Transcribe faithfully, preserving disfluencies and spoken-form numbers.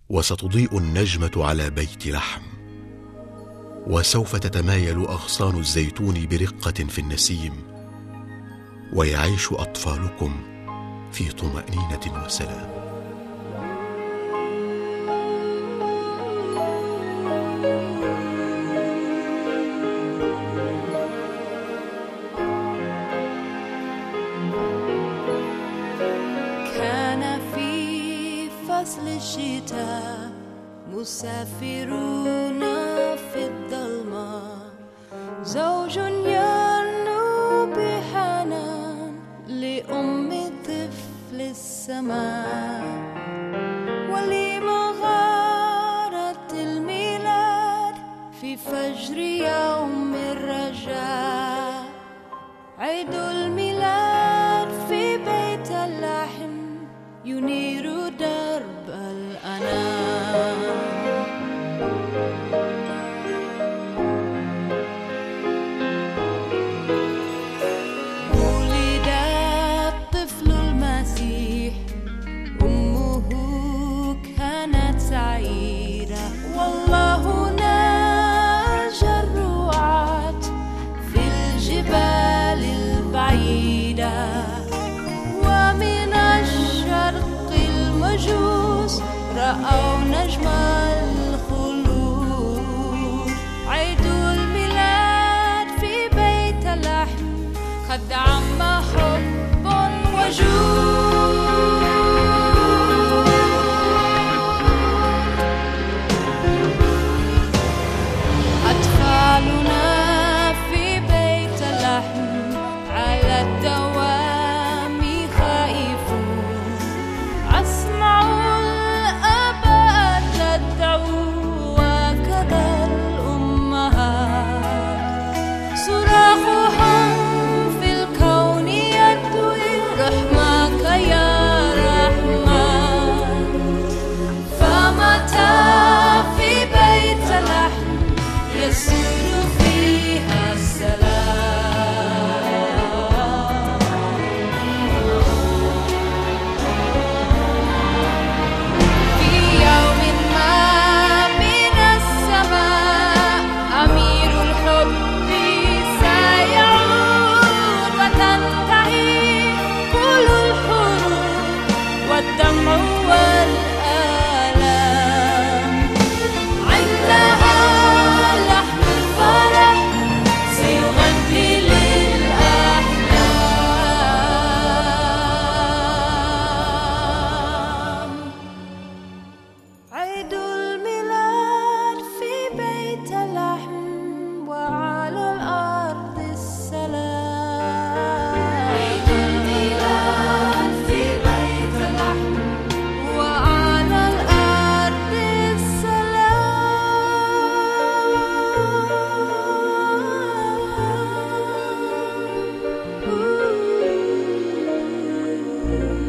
وستضيء النجمة على بيت لحم، وسوف تتمايل أغصان الزيتون برقة في النسيم، ويعيش أطفالكم في طمأنينة وسلام. كان في فصل الشتاء مسافرون في الظلمة، زوج يرنو بحنان لأم طفل السماء، ولمغارة الميلاد في فجر يوم الرجاء، عيد الميلاد في بيت اللحم ينير درب الأنام. ولد الطفل المسيح، أمه كانت سعيدة، والله ناجى الرعاة في الجبال البعيدة، ومن الشرق المجوس رأوا نجم الخلود. عيد الميلاد في بيت اللحم قد عم حب وجود. أطفالنا في بيت اللحم على الدوام خائفون، أسمع الآباء تدعو وكذا الأمهات، صراخهم في الكون يدعي رحمك يا رحمن. فمتى في بيت اللحم يسود فيها السلام. في يوم ما من السماء أمير الحب سيعود، وتنتهي كل الحروب والدمع والآلام. عندها لحن الفرح سيغني للأحلام. عيد الميلاد في بيت اللحم وعلى الأرض السلام. عيد الميلاد في بيت اللحم وعلى الأرض السلام.